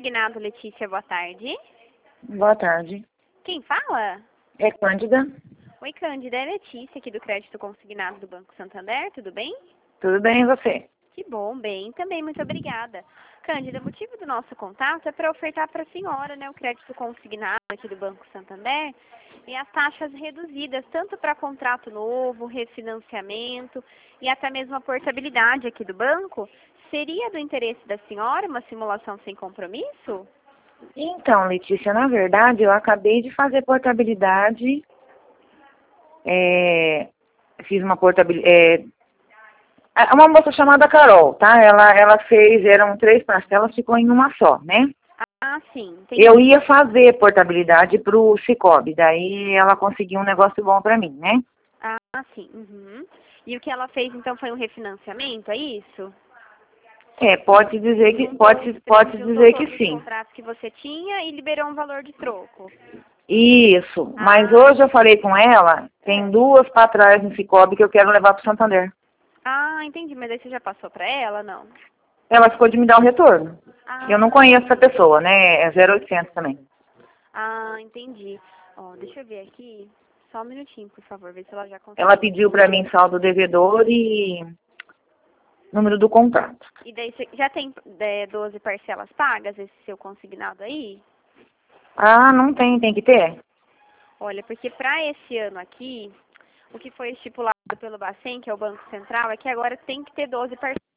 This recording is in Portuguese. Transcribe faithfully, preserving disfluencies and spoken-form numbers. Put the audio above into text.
Consignado, Letícia, boa tarde. Boa tarde. Quem fala? É Cândida. Oi, Cândida, é Letícia, aqui do Crédito Consignado do Banco Santander, tudo bem? Tudo bem e você? Que bom, bem, também, muito obrigada. Cândida, o motivo do nosso contato é para ofertar para a senhora, né, o crédito consignado aqui do Banco Santander e as taxas reduzidas, tanto para contrato novo, refinanciamento e até mesmo a portabilidade aqui do banco. Seria do interesse da senhora uma simulação sem compromisso? Então, Letícia, na verdade, eu acabei de fazer portabilidade. É, fiz uma portabilidade. É, uma moça chamada Carol, tá? Ela, ela fez, eram três parcelas, ficou em uma só, né? Ah, sim, entendi. Eu ia fazer portabilidade pro Cicobi, daí ela conseguiu um negócio bom pra mim, né? Ah, sim. Uhum. E o que ela fez, então, foi um refinanciamento, é isso? É, pode dizer que, Juntou pode, os- pode juntou dizer que todos os sim. contratos que você tinha e liberou um valor de troco. Isso, mas Ah, hoje eu falei com ela, tem é. duas para trás no Cicobi que eu quero levar para o Santander. Ah, entendi. Mas aí você já passou para ela, não? Ela ficou de me dar o retorno. Eu não Ah, conheço essa entendi. pessoa, né? É zero oitocentos também. Ah, entendi. Ó, deixa eu ver aqui. Só um minutinho, por favor, ver se ela já Ela conseguiu pediu aqui. para mim saldo devedor e número do contrato. E daí você já tem é, doze parcelas pagas, esse seu consignado aí? Ah, não tem, tem que ter? Olha, porque para esse ano aqui, o que foi estipulado pelo Bacen, que é o Banco Central, é que agora tem que ter doze parcelas.